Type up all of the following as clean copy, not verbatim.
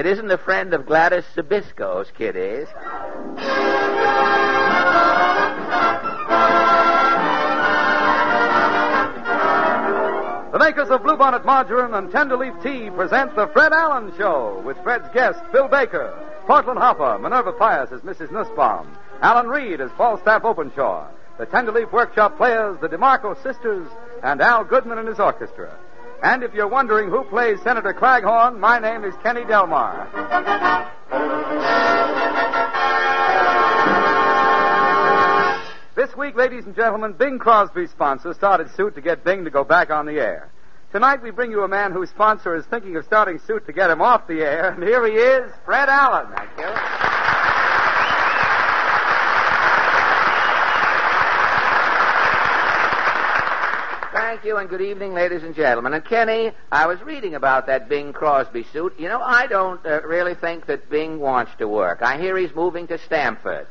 It isn't a friend of Gladys Sabisco's, kid is. The makers of Bluebonnet Margarine and Tenderleaf Tea present The Fred Allen Show with Fred's guests Phil Baker, Portland Hopper, Minerva Pius as Mrs. Nussbaum, Alan Reed as Falstaff Openshaw, the Tenderleaf Workshop Players, the DeMarco Sisters, and Al Goodman and his orchestra. And if you're wondering who plays Senator Claghorn, my name is Kenny Delmar. This week, ladies and gentlemen, Bing Crosby's sponsor started suit to get Bing to go back on the air. Tonight, we bring you a man whose sponsor is thinking of starting suit to get him off the air, and here he is, Fred Allen. Thank you. Thank you, and good evening, ladies and gentlemen. And Kenny, I was reading about that Bing Crosby suit. You know, I don't really think that Bing wants to work. I hear he's moving to Stamford.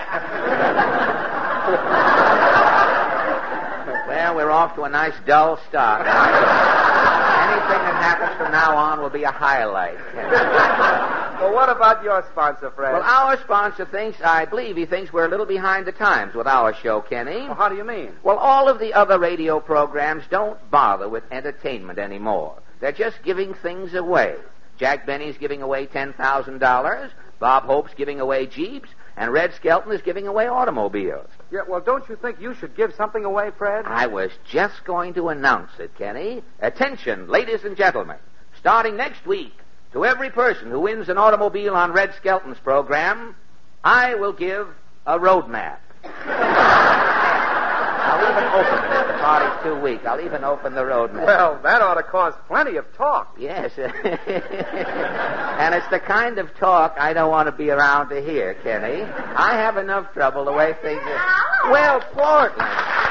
Well, we're off to a nice dull start. Anything that happens from now on will be a highlight. Well, what about your sponsor, Fred? Well, our sponsor I believe he thinks we're a little behind the times with our show, Kenny. Well, how do you mean? Well, all of the other radio programs don't bother with entertainment anymore. They're just giving things away. Jack Benny's giving away $10,000. Bob Hope's giving away Jeeps. And Red Skelton is giving away automobiles. Yeah, well, don't you think you should give something away, Fred? I was just going to announce it, Kenny. Attention, ladies and gentlemen. Starting next week, to every person who wins an automobile on Red Skelton's program, I will give a road map. I'll even open it if the party's too weak. I'll even open the road map. Well, that ought to cause plenty of talk. Yes. And it's the kind of talk I don't want to be around to hear, Kenny. I have enough trouble the way things are. Well, Portland.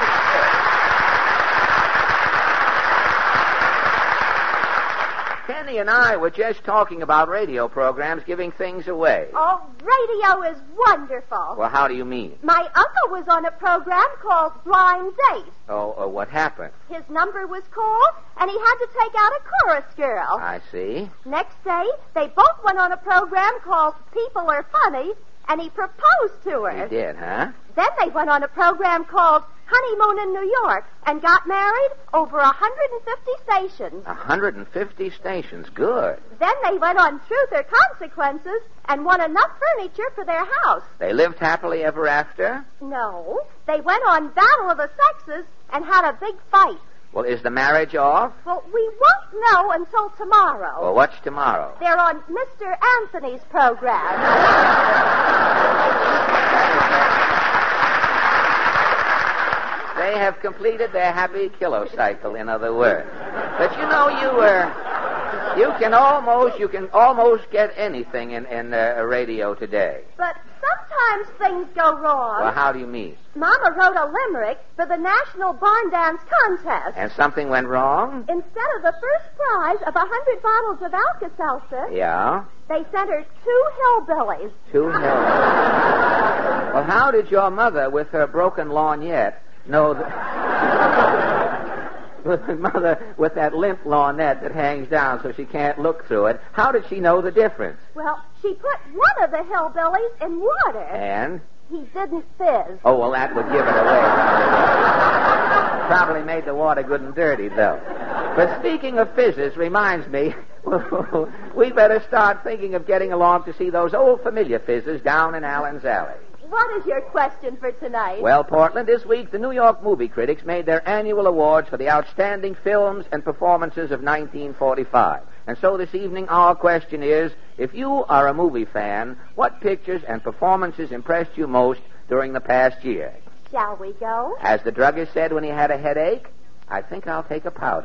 Kenny and I were just talking about radio programs giving things away. Oh, radio is wonderful. Well, how do you mean? My uncle was on a program called Blind Date. Oh, what happened? His number was called, and he had to take out a chorus girl. I see. Next day, they both went on a program called People Are Funny, and he proposed to her. He did, huh? Then they went on a program called Honeymoon in New York and got married over 150 stations. 150 stations. Good. Then they went on Truth or Consequences and won enough furniture for their house. They lived happily ever after? No. They went on Battle of the Sexes and had a big fight. Well, is the marriage off? Well, we won't know until tomorrow. Well, what's tomorrow? They're on Mr. Anthony's program. They have completed their happy kilocycle, in other words. But you know, you can almost get anything in radio today. But sometimes things go wrong. Well, how do you mean? Mama wrote a limerick for the National Barn Dance Contest. And something went wrong? Instead of the first prize of 100 bottles of Alka-Seltzer, yeah, they sent her 2 hillbillies. 2 hillbillies. Well, how did your mother, with her broken lorgnette, know that... Mother, with that limp lorgnette that hangs down so she can't look through it, how did she know the difference? Well, she put one of the hillbillies in water. And? He didn't fizz. Oh, well, that would give it away. Probably made the water good and dirty, though. But speaking of fizzes, reminds me, we better start thinking of getting along to see those old familiar fizzes down in Allen's Alley. What is your question for tonight? Well, Portland, this week the New York movie critics made their annual awards for the outstanding films and performances of 1945. And so this evening our question is, if you are a movie fan, what pictures and performances impressed you most during the past year? Shall we go? As the druggist said when he had a headache, I think I'll take a powder.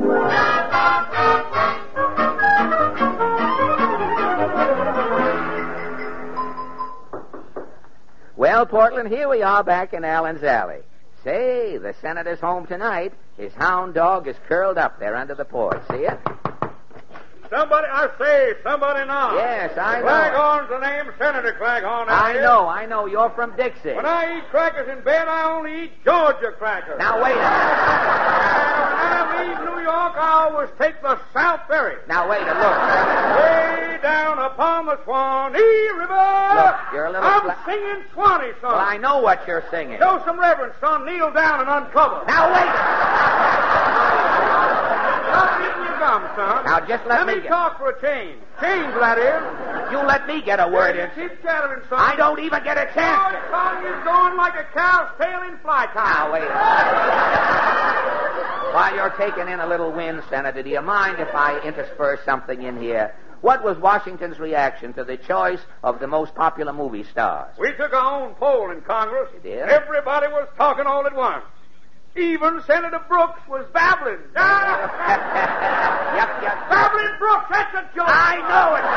Well, Portland, here we are back in Allen's Alley. Say, the senator's home tonight. His hound dog is curled up there under the porch. See it? Somebody knock. Yes, I know. Claghorn's the name, Senator Claghorn. I know. You're from Dixie. When I eat crackers in bed, I only eat Georgia crackers. Now, wait a minute. When I leave New York, I always take the South Ferry. Now, wait a look. Way down down upon the Swanee River. Look, you're a little I'm singing Swanee, son. Well, I know what you're singing. Show some reverence, son. Kneel down and uncover. Now, wait. Stop getting your gum, son. Now, just let me talk for a change. Change, that is. You let me get a word in. Keep chattering, son. I don't even get a chance. Your tongue is going like a cow's tail in fly time. Now, wait. While you're taking in a little wind, Senator, do you mind if I intersperse something in here? What was Washington's reaction to the choice of the most popular movie stars? We took our own poll in Congress. You did? Everybody was talking all at once. Even Senator Brooks was babbling. Yep. Babbling Brooks, that's a joke. I know it.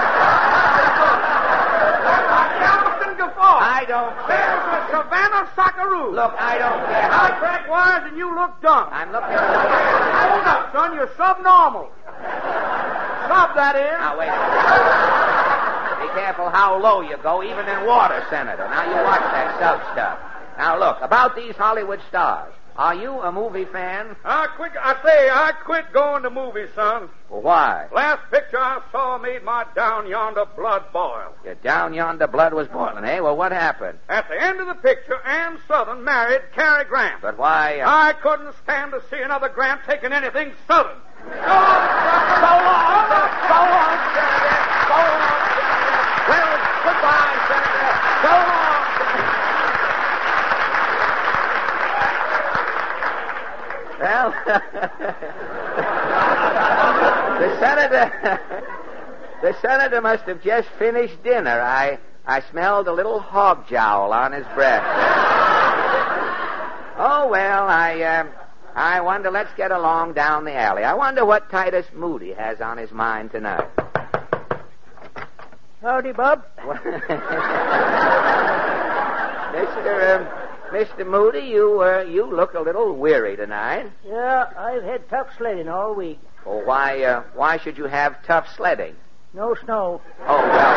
Galveston Guffaw. I don't care. There's a Savannah Socceroo. Look, I don't care. I crack wires and you look dumb. I'm looking. Hold up, son. You're subnormal. Sub, that is. Now, wait. Be careful how low you go, even in water, Senator. Now, you watch that sub stuff. Now, look, about these Hollywood stars. Are you a movie fan? I quit going to movies, son. Well, why? Last picture I saw made my down yonder blood boil. Your down yonder blood was boiling, eh? Well, what happened? At the end of the picture, Ann Southern married Cary Grant. But why? I couldn't stand to see another Grant taking anything Southern. So long, Senator. So long, Senator. Well, goodbye, Senator. So long. Well, the senator must have just finished dinner. I smelled a little hog jowl on his breath. Oh, well, I wonder, let's get along down the alley. I wonder what Titus Moody has on his mind tonight. Howdy, Bob. Mr. Moody, you look a little weary tonight. Yeah, I've had tough sledding all week. Well, why should you have tough sledding? No snow. Oh, well.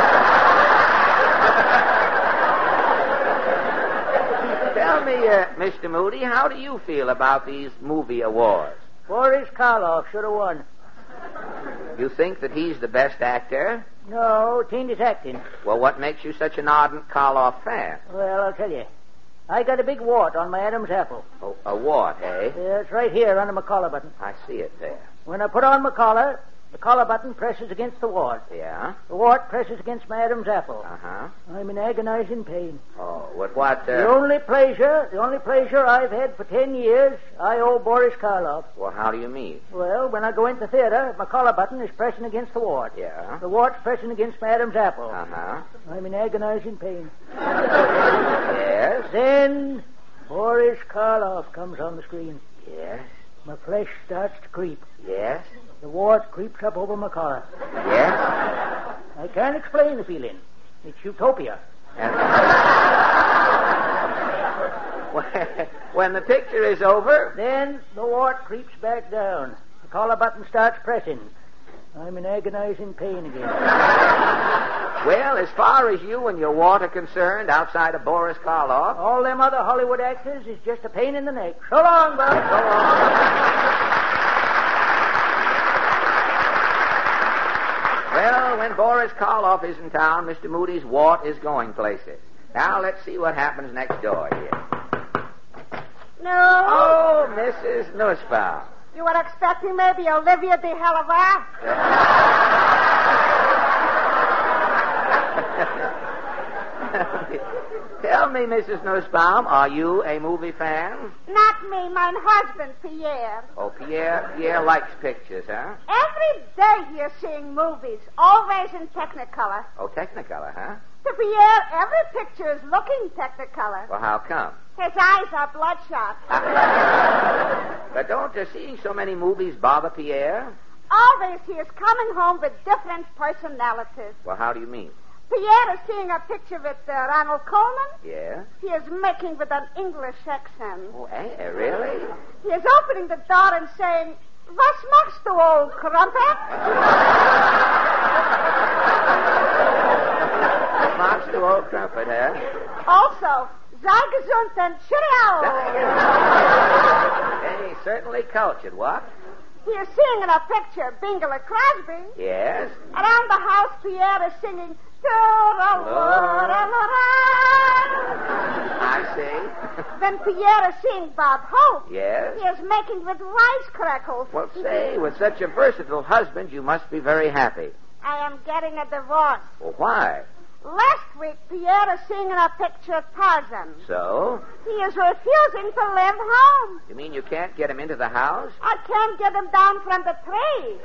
Tell me, Mr. Moody, how do you feel about these movie awards? Boris Karloff should have won. You think that he's the best actor? No, tain't his acting. Well, what makes you such an ardent Karloff fan? Well, I'll tell you. I got a big wart on my Adam's apple. Oh, a wart, eh? Yeah, it's right here under my collar button. I see it there. When I put on my collar, the collar button presses against the wart. Yeah? The wart presses against my Adam's apple. Uh-huh. I'm in agonizing pain. Oh, what? The only pleasure I've had for 10 years, I owe Boris Karloff. Well, how do you mean? Well, when I go into theater, my collar button is pressing against the wart. Yeah? The wart's pressing against my Adam's apple. Uh-huh. I'm in agonizing pain. Yes? Then Boris Karloff comes on the screen. Yes? My flesh starts to creep. Yes? The wart creeps up over my collar. Yes? I can't explain the feeling. It's utopia. When the picture is over... Then the wart creeps back down. The collar button starts pressing. I'm in agonizing pain again. Well, as far as you and your wart are concerned, outside of Boris Karloff... All them other Hollywood actors is just a pain in the neck. So long, Bob. So long. Well, when Boris Karloff is in town, Mr. Moody's wart is going places. Now, let's see what happens next door here. No. Oh, Mrs. Nussbaum. You were expecting maybe Olivia de Havilland? Tell me, Mrs. Nussbaum, are you a movie fan? Not me, my husband, Pierre. Oh, Pierre likes pictures, huh? Every day you're seeing movies, always in Technicolor. Oh, Technicolor, huh? To Pierre, every picture is looking Technicolor. Well, how come? His eyes are bloodshot. But don't seeing so many movies bother Pierre? Always he is coming home with different personalities. Well, how do you mean? Pierre is seeing a picture with Ronald Coleman. Yeah? He is making with an English accent. Oh, really? He is opening the door and saying, "Was machst du, old crumpet?" Was machst du, old crumpet, huh? Also, sei gesund and cheerio. Hey, certainly cultured, what? He is singing a picture of Bingley Crosby. Yes? Around the house, Pierre is singing, I see. Then Pierre is seeing Bob Hope. Yes? He is making with rice crackles. Well, say, with such a versatile husband, you must be very happy. I am getting a divorce. Well, why? Last week, Pierre is singing a picture of Tarzan. So? He is refusing to live home. You mean you can't get him into the house? I can't get him down from the tree.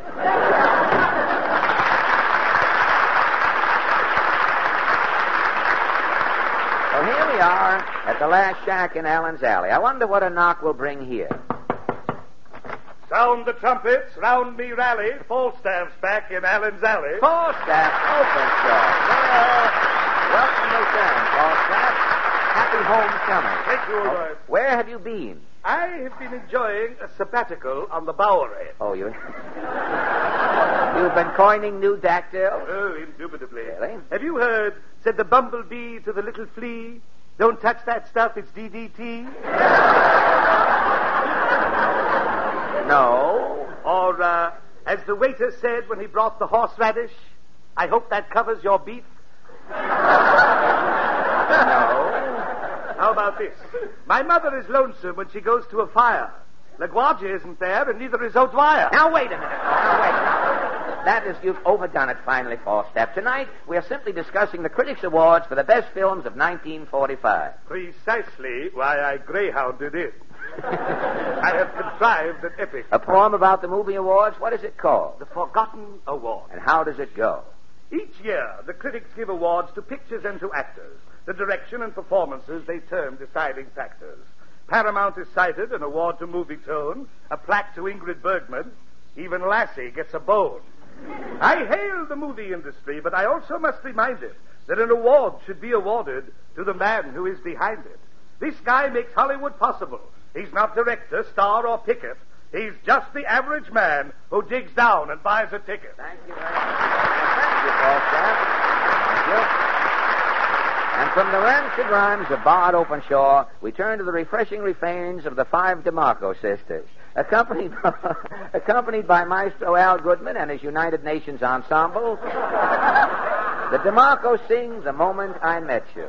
Well, here we are at the last shack in Allen's Alley. I wonder what a knock will bring here. Sound the trumpets, round me rally, Falstaff's back in Allen's Alley. Falstaff Openshaw. Well, welcome return, Falstaff. Happy homecoming. Thank you, all right. Where have you been? I have been enjoying a sabbatical on the Bowery. Oh, you've been coining new dactyls? Oh, indubitably. Really? Have you heard, said the bumblebee to the little flea, don't touch that stuff, it's DDT? No. Or, as the waiter said when he brought the horseradish, I hope that covers your beef. No. How about this? My mother is lonesome when she goes to a fire. LaGuardia isn't there, and neither is O'Dwyer. Now, wait a minute. That is, you've overdone it finally, Falstaff. Tonight, we are simply discussing the Critics' Awards for the best films of 1945. Precisely why I greyhounded it. I have contrived an epic. A poem about the movie awards? What is it called? The Forgotten Award. And how does it go? Each year, the critics give awards to pictures and to actors. The direction and performances they term deciding factors. Paramount is cited, an award to movie tone, a plaque to Ingrid Bergman. Even Lassie gets a bone. I hail the movie industry, but I also must remind it that an award should be awarded to the man who is behind it. This guy makes Hollywood possible. He's not director, star, or picket. He's just the average man who digs down and buys a ticket. Thank you very much. Thank you, Falstaff. Thank you. And from the rancid rhymes of Bard Openshaw, we turn to the refreshing refrains of the Five DeMarco sisters, accompanied by Maestro Al Goodman and his United Nations Ensemble. The DeMarcos sing The Moment I Met You.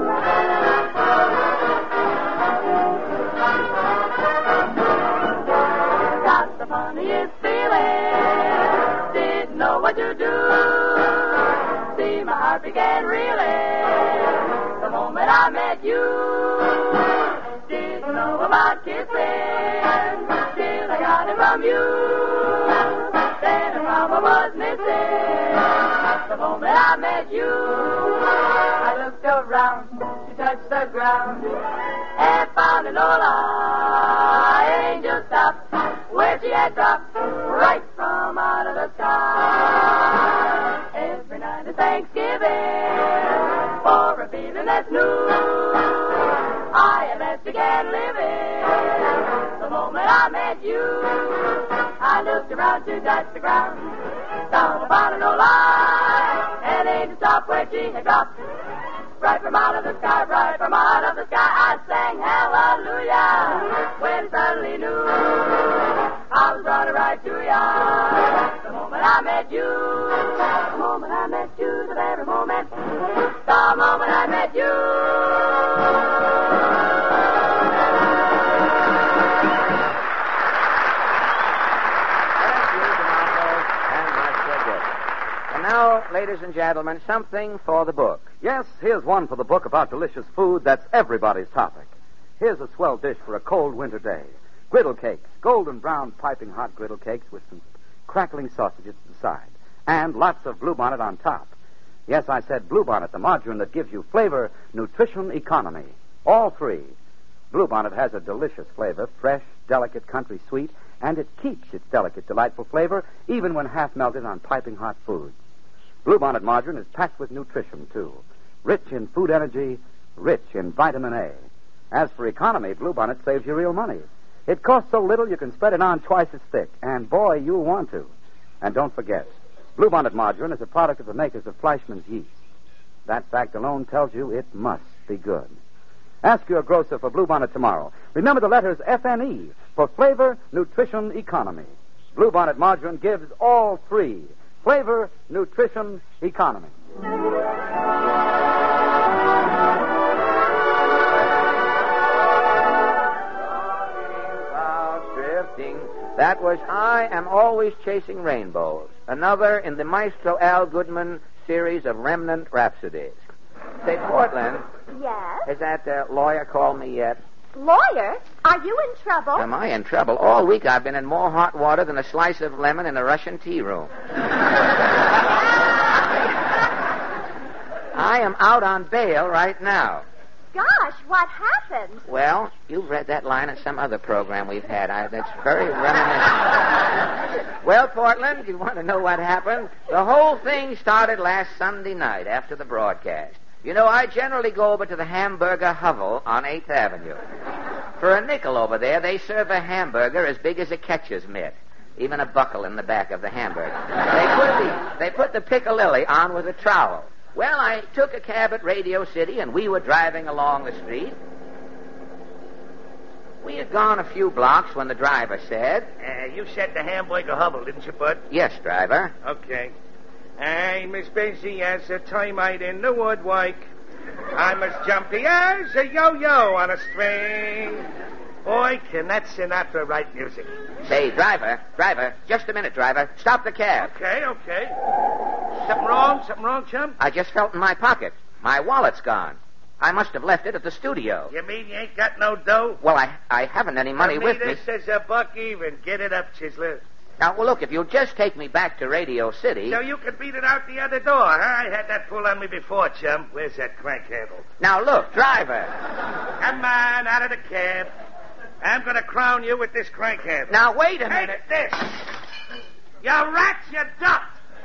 Got the funniest feeling, didn't know what to do. See, my heart began reeling the moment I met you. Didn't know about kissing till I got it from you. Then a mama was missing the moment I met you. I looked around to touch the ground and found an Enola angel stopped where she had dropped right from out of the sky. Every night of Thanksgiving for a feeling that's new, I at last began living the moment I met you. I looked around to touch the ground, found about no lie, and angel stopped where she had dropped right from out of the sky, right from out of the sky. I sang hallelujah when I suddenly knew I was running right to ya. The moment I met you, the moment I met you, the very moment, the moment I met you. And now, ladies and gentlemen, something for the book. Yes, here's one for the book about delicious food that's everybody's topic. Here's a swell dish for a cold winter day. Griddle cakes, golden brown piping hot griddle cakes with some crackling sausages to the side. And lots of Bluebonnet on top. Yes, I said Bluebonnet, the margarine that gives you flavor, nutrition, economy. All three. Bluebonnet has a delicious flavor, fresh, delicate, country sweet, and it keeps its delicate, delightful flavor even when half melted on piping hot foods. Bluebonnet margarine is packed with nutrition, too. Rich in food energy, rich in vitamin A. As for economy, Bluebonnet saves you real money. It costs so little you can spread it on twice as thick, and boy, you'll want to. And don't forget, Bluebonnet margarine is a product of the makers of Fleischmann's yeast. That fact alone tells you it must be good. Ask your grocer for Bluebonnet tomorrow. Remember the letters FNE for flavor, nutrition, economy. Bluebonnet Margarine gives all three: flavor, nutrition, economy. That was I Am Always Chasing Rainbows, another in the Maestro Al Goodman series of remnant rhapsodies. Say, Portland, Yes? has that lawyer called me yet? Lawyer? Are you in trouble? Am I in trouble? All week I've been in more hot water than a slice of lemon in a Russian tea room. I am out on bail right now. Gosh, what happened? Well, you've read that line in some other program we've had. That's very reminiscent. Well, Portland, you want to know what happened? The whole thing started last Sunday night after the broadcast. You know, I generally go over to the Hamburger Hovel on 8th Avenue. For a nickel over there, they serve a hamburger as big as a catcher's mitt. Even a buckle in the back of the hamburger. They put the piccalilli on with a trowel. Well, I took a cab at Radio City, and we were driving along the street. We had gone a few blocks when the driver said... You said the Hamburger Hovel, didn't you, Bud? Yes, driver. Okay. Hey, Miss Benzie, as a termite in the woodwork, I'm as jumpy as a yo-yo on a string. Boy, can that Sinatra write music. Say, driver, just a minute, driver. Stop the cab. Okay. Something wrong, chum? I just felt in my pocket. My wallet's gone. I must have left it at the studio. You mean you ain't got no dough? Well, I haven't any money with me. This is a buck even. Get it up, Chisler. Now, well, look, if you'll just take me back to Radio City... So you can beat it out the other door, huh? I had that pull on me before, chum. Where's that crank handle? Now, look, driver. Come on, out of the cab. I'm going to crown you with this crank handle. Now, wait a minute. Take this. You rats, you duck.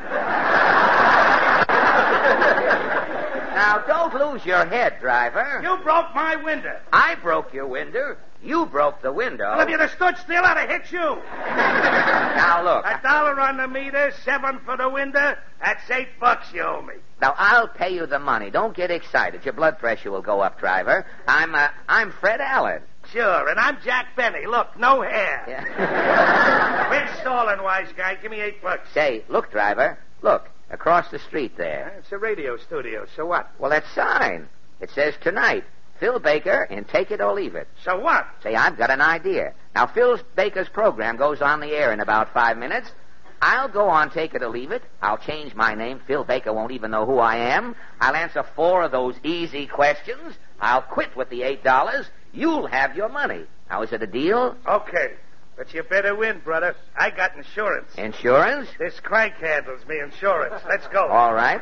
Now, don't lose your head, driver. You broke my window. I broke your window. You broke the window. Well, if you'd have stood still, I'd have hit you. Now, look. $1 on the meter, $7 for the window. That's $8 you owe me. Now, I'll pay you the money. Don't get excited. Your blood pressure will go up, driver. I'm Fred Allen. Sure, and I'm Jack Benny. Look, no hair. Yeah. Quit stalling, wise guy. Give me $8. Say, look, driver. Look, across the street there. It's a radio studio, so what? Well, that sign. It says tonight, Phil Baker in Take It or Leave It. So what? Say, I've got an idea. Now, Phil Baker's program goes on the air in about 5 minutes. I'll go on Take It or Leave It. I'll change my name. Phil Baker won't even know who I am. I'll answer 4 of those easy questions. I'll quit with the $8. You'll have your money. Now, is it a deal? Okay. But you better win, brother. I got insurance. Insurance? This crank handles me insurance. Let's go. All right.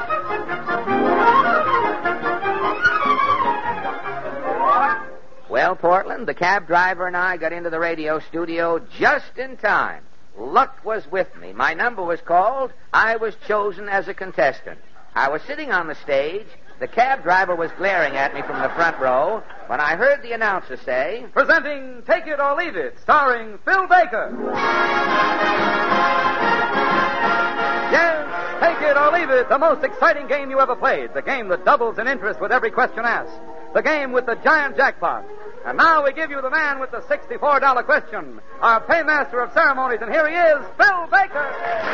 Well, Portland, the cab driver and I got into the radio studio just in time. Luck was with me. My number was called. I was chosen as a contestant. I was sitting on the stage. The cab driver was glaring at me from the front row when I heard the announcer say... Presenting Take It or Leave It, starring Phil Baker. Yes, Take It or Leave It, the most exciting game you ever played. The game that doubles in interest with every question asked. The game with the giant jackpot. And now we give you the man with the $64 question, our paymaster of ceremonies, and here he is, Phil Baker.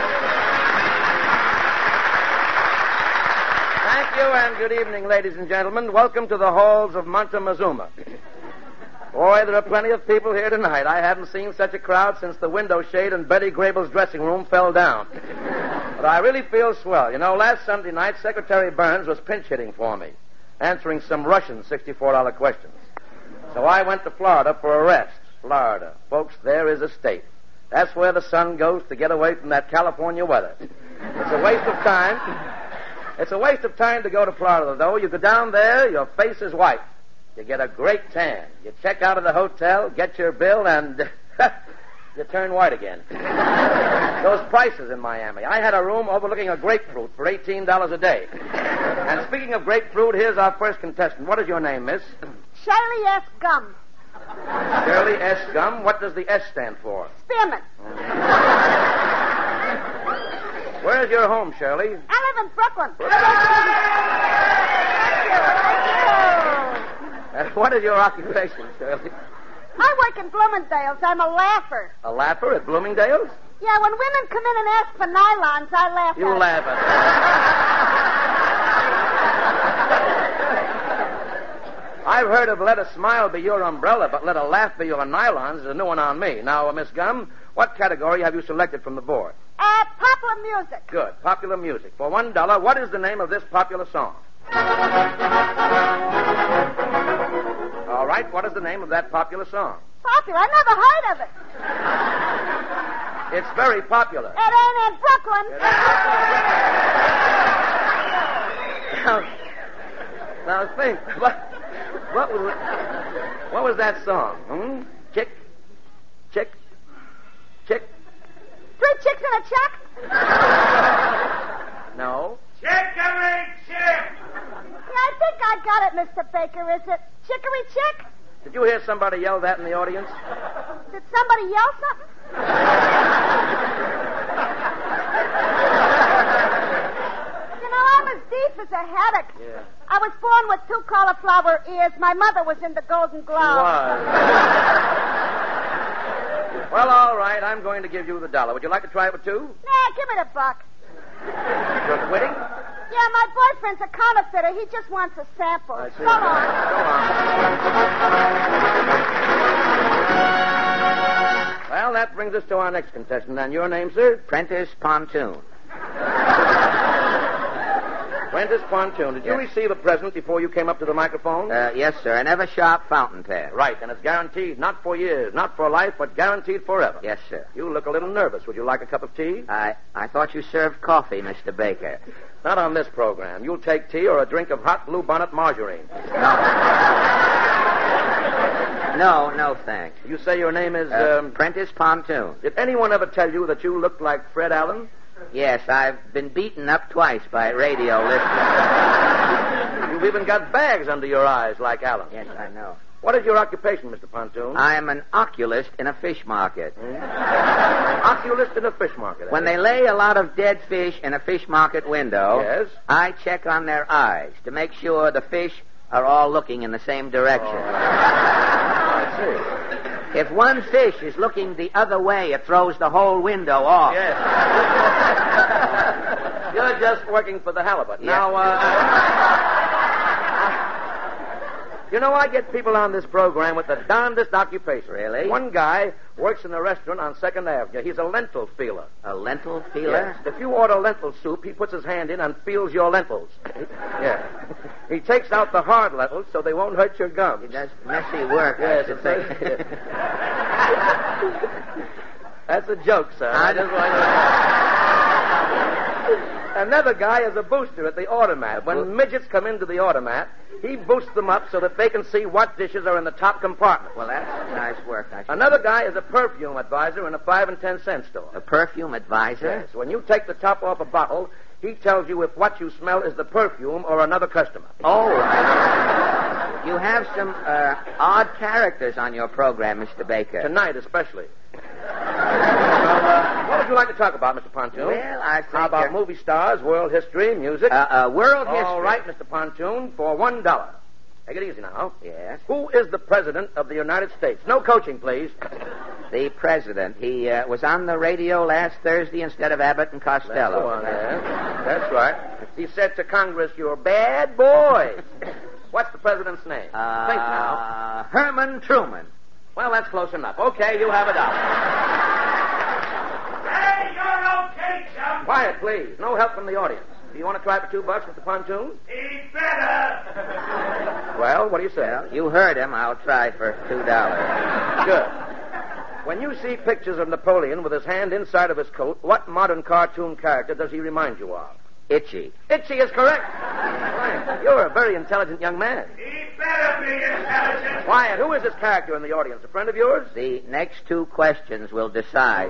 Thank you, and good evening, ladies and gentlemen. Welcome to the halls of Montezuma. Boy, there are plenty of people here tonight. I haven't seen such a crowd since the window shade in Betty Grable's dressing room fell down. But I really feel swell. You know, last Sunday night, Secretary Burns was pinch hitting for me, answering some Russian $64 questions. So I went to Florida for a rest. Florida. Folks, there is a state. That's where the sun goes to get away from that California weather. It's a waste of time. It's a waste of time to go to Florida, though. You go down there, your face is white. You get a great tan. You check out of the hotel, get your bill, and you turn white again. Those prices in Miami. I had a room overlooking a grapefruit for $18 a day. And speaking of grapefruit, here's our first contestant. What is your name, miss? Shirley S. Gum. Shirley S. Gum. What does the S stand for? Spearman. Where's your home, Shirley? I live in Brooklyn. What is your occupation, Shirley? I work in Bloomingdale's. I'm a laugher. A laugher at Bloomingdale's? Yeah, when women come in and ask for nylons, I laugh You at laugh at them. I've heard of let a smile be your umbrella, but let a laugh be your nylons is a new one on me. Now, Miss Gum, what category have you selected from the board? Popular music. Good. Popular music. For $1, what is the name of this popular song? All right, what is the name of that popular song? Popular? I never heard of it. It's very popular. It ain't in Brooklyn. Now think, what was that song? Chick, chick, chick. 3 chicks in a check? No. Chicory chick! Yeah, I think I got it, Mr. Baker. Is it Chicory Chick? Did you hear somebody yell that in the audience? Did somebody yell something? You know, I'm as deep as a haddock. Yeah. I was born with 2 cauliflower ears. My mother was in the Golden Globe. Well, all right, I'm going to give you the $1. Would you like to try it with 2? Nah, give me the buck. You're quitting? Yeah, my boyfriend's a counterfeiter. He just wants a sample. I see. Come on. Well, that brings us to our next contestant. And your name, sir? Prentice Pontoon. Prentice Pontoon. Did you receive a present before you came up to the microphone? Yes, sir. An Eversharp fountain pen. Right, and it's guaranteed not for years, not for life, but guaranteed forever. Yes, sir. You look a little nervous. Would you like a cup of tea? I thought you served coffee, Mr. Baker. Not on this program. You'll take tea or a drink of hot bluebonnet margarine. No, thanks. You say your name is... Prentice Pontoon. Did anyone ever tell you that you looked like Fred Allen? Yes, I've been beaten up twice by radio listeners. You've even got bags under your eyes like Allen. Yes, I know. What is your occupation, Mr. Pontoon? I am an oculist in a fish market. Oculist in a fish market. When they lay a lot of dead fish in a fish market window, Yes? I check on their eyes to make sure the fish are all looking in the same direction. I see. If one fish is looking the other way, it throws the whole window off. Yes. You're just working for the halibut. Yeah. Now, you know, I get people on this program with the darndest occupation. Really? One guy works in a restaurant on 2nd Avenue. He's a lentil feeler. A lentil feeler? Yes. If you order lentil soup, he puts his hand in and feels your lentils. Yeah. He takes out the hard lentils so they won't hurt your gums. He does messy work. Yes, I should say. That's a joke, sir. I just want Another guy is a booster at the automat. When midgets come into the automat, he boosts them up so that they can see what dishes are in the top compartment. Well, that's nice work. Another guy is a perfume advisor in a 5 and 10 cent store. A perfume advisor? Yes. When you take the top off a bottle, he tells you if what you smell is the perfume or another customer. Oh, you have some odd characters on your program, Mr. Baker. Tonight, especially. What would you like to talk about, Mr. Pontoon? Well, I think... How about movie stars, world history, music? World history. All right, Mr. Pontoon, for $1. Take it easy now. Yes. Who is the President of the United States? No coaching, please. The President. He was on the radio last Thursday instead of Abbott and Costello. That's right. He said to Congress, "You're bad boys." What's the President's name? Think now. Herman Truman. Well, that's close enough. Okay, you have $1. Hey, you're okay, chum. Quiet, please. No help from the audience. Do you want to try for $2, Mr. Pontoon? He better. Well, what do you say? Well, you heard him. I'll try for $2. Good. When you see pictures of Napoleon with his hand inside of his coat, what modern cartoon character does he remind you of? Itchy. Itchy is correct. Right. You're a very intelligent young man. He better be intelligent. Quiet. Who is this character in the audience? A friend of yours? The next 2 questions will decide.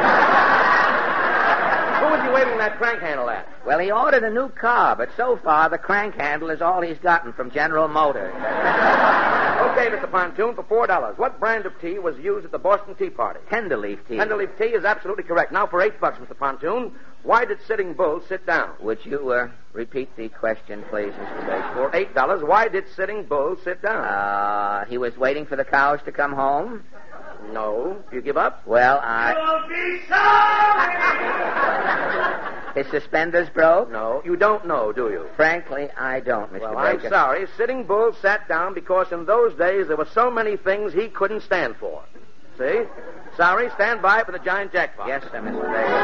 Who was he waving that crank handle at? Well, he ordered a new car, but so far the crank handle is all he's gotten from General Motors. Okay, Mr. Pontoon, for $4. What brand of tea was used at the Boston Tea Party? Tenderleaf tea. Tenderleaf tea is absolutely correct. Now for $8, Mr. Pontoon. Why did Sitting Bull sit down? Would you repeat the question, please, Mr. Baker? For $8, why did Sitting Bull sit down? He was waiting for the cows to come home. No. You give up? Well, You'll be sorry! His suspenders broke? No. You don't know, do you? Frankly, I don't, Mr. Well, Baker. I'm sorry. Sitting Bull sat down because in those days there were so many things he couldn't stand for. See? Sorry, stand by for the giant jackpot. Yes, sir, Mr. Baker.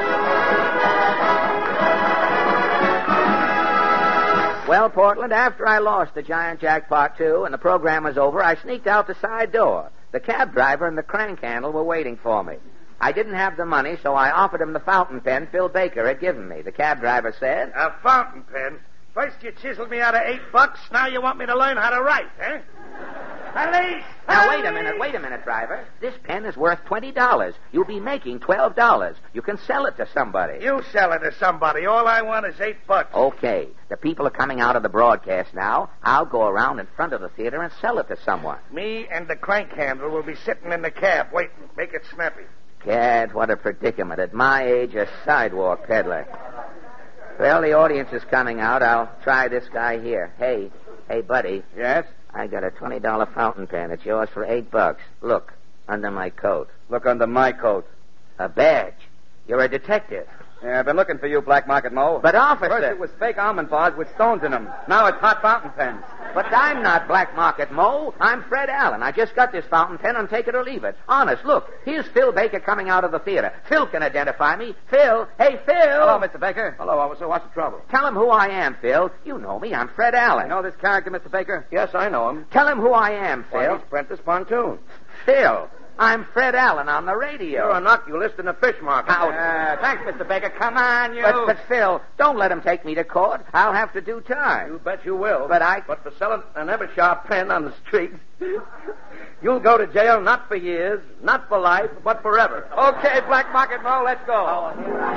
Well, Portland, after I lost the giant jackpot, too, and the program was over, I sneaked out the side door. The cab driver and the crank handle were waiting for me. I didn't have the money, so I offered him the fountain pen Phil Baker had given me. The cab driver said... A fountain pen? First you chiseled me out of $8, now you want me to learn how to write, eh? Police! Now, wait a minute, driver. This pen is worth $20. You'll be making $12. You can sell it to somebody. You sell it to somebody. All I want is $8. Okay. The people are coming out of the broadcast now. I'll go around in front of the theater and sell it to someone. Me and the crank handle will be sitting in the cab waiting. Make it snappy. Gad, what a predicament. At my age, a sidewalk peddler. Well, the audience is coming out. I'll try this guy here. Hey, buddy. Yes? I got a $20 fountain pen. It's yours for $8. Look, under my coat. Look under my coat. A badge. You're a detective. Yeah, I've been looking for you, Black Market Mo. But, officer... First it was fake almond bars with stones in them. Now it's hot fountain pens. But I'm not Black Market Mo. I'm Fred Allen. I just got this fountain pen and take it or leave it. Honest, look. Here's Phil Baker coming out of the theater. Phil can identify me. Phil. Hey, Phil. Hello, Mr. Baker. Hello, officer. What's the trouble? Tell him who I am, Phil. You know me. I'm Fred Allen. You know this character, Mr. Baker? Yes, I know him. Tell him who I am, Why, Phil. he's Prentice Pontoon. Phil. I'm Fred Allen on the radio. You're an oculist in a fish market. Thanks, Mr. Baker. Come on, you. But Phil, don't let him take me to court. I'll have to do time. You bet you will. But for selling an Evershaw pen on the street, you'll go to jail not for years, not for life, but forever. Okay, Black Market Mo, let's go.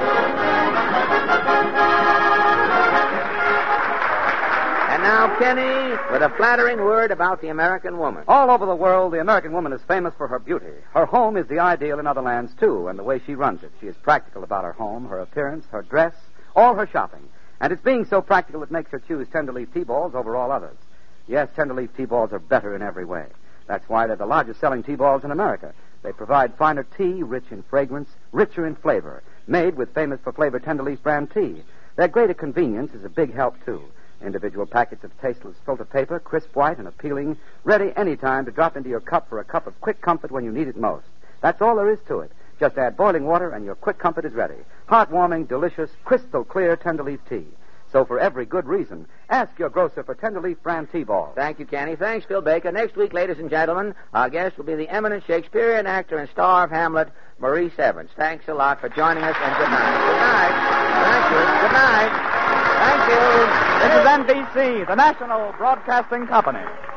And now, Kenny, with a flattering word about the American woman. All over the world, the American woman is famous for her beauty. Her home is the ideal in other lands, too, and the way she runs it. She is practical about her home, her appearance, her dress, all her shopping. And it's being so practical it makes her choose Tenderleaf T-balls over all others. Yes, Tenderleaf T-balls are better in every way. That's why they're the largest selling T-balls in America. They provide finer tea, rich in fragrance, richer in flavor, made with famous for flavor Tenderleaf brand tea. Their greater convenience is a big help, too. Individual packets of tasteless filter paper, crisp white and appealing, ready any time to drop into your cup for a cup of quick comfort when you need it most. That's all there is to it. Just add boiling water and your quick comfort is ready. Heartwarming, delicious, crystal clear Tenderleaf tea. So for every good reason, ask your grocer for Tenderleaf brand T-balls. Thank you, Kenny. Thanks, Phil Baker. Next week, ladies and gentlemen, our guest will be the eminent Shakespearean actor and star of Hamlet, Maurice Evans. Thanks a lot for joining us, and good night. Good night. Thank you. Good night. Thank you. This is NBC, the national broadcasting company.